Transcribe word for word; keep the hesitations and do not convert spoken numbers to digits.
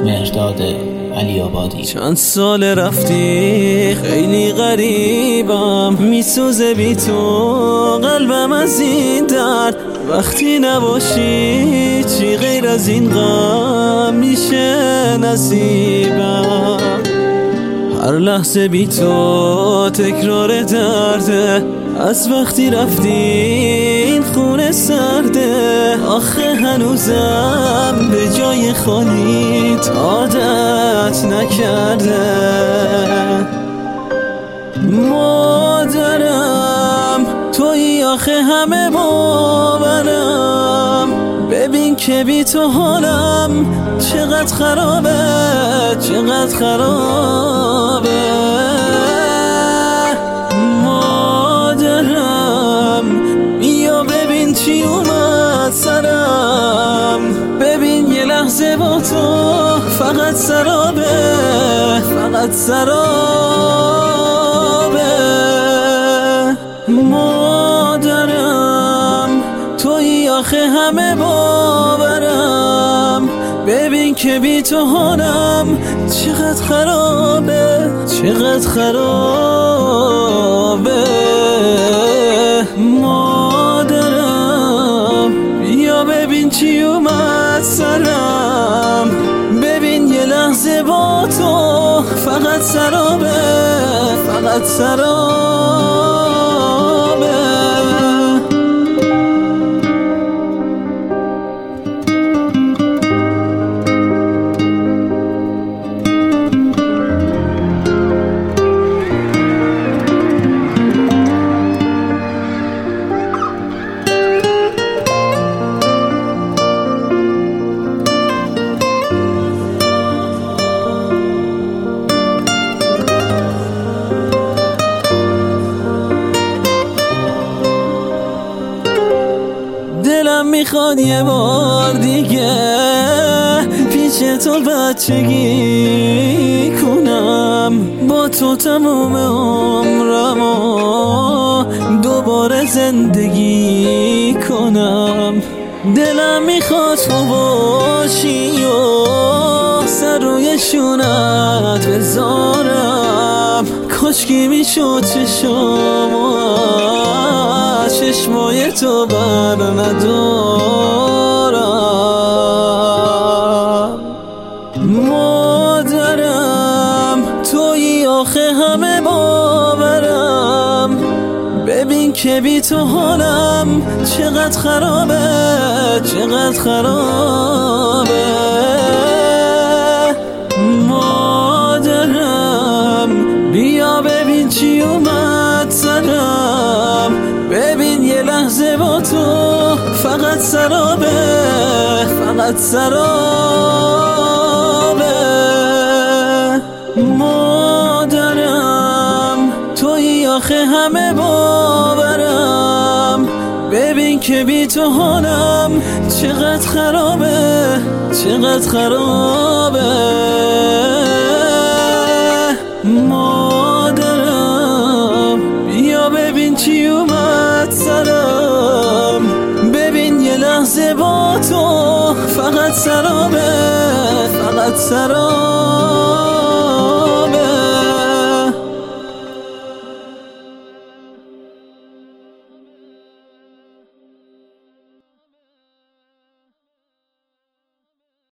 مهرداد علی آبادی. چند سال رفتی خیلی غریبم، میسوزه بی تو قلبم از این درد. وقتی نباشی چی غیر از این غم میشه نصیبم. هر لحظه بی تو تکرار درده، از وقتی رفتی این خونه سرده. آخه هنوزم به جای خالیت عادت نکرده. مادرم تویی آخه همه باورم، ببین که بی تو حالم چقدر خرابه، چقدر خرابه. مادرم بیا ببین چی اومد سرم، ببین یه لحظه با تو فقط سرابه، فقط سرابه. مادرم تویی آخه همه باورم، ببین که بی تو حالم چقدر خرابه، چقدر خرابه. مادرم بیا ببین چی اومد سرم، ببین یه لحظه با تو فقط سرابه، فقط سرابه. دلم میخواد یه بار دیگه پیش تو بچگی کنم، با تو تموم عمرمو دوباره زندگی کنم. دلم میخواد تو باشی و سر روی شونت بذارم، کاشکی میشد چشمو چشمای تو بر ندارم. مادرم تویی آخه همه باورم، ببین که بی تو حالم چقدر خرابه، چقدر خرابه. مادرم بیا ببین چی اومد سرم، ببین یه لحظه با تو فقط سرابه، فقط سرابه. مادرم تویی آخه همه باورم، ببین که بی تو حالم چقدر خرابه، چقدر خرابه. مادرم بیا ببین چی اومد سرم، ببین یه لحظه با تو فقط سرابه، فقط سرابه.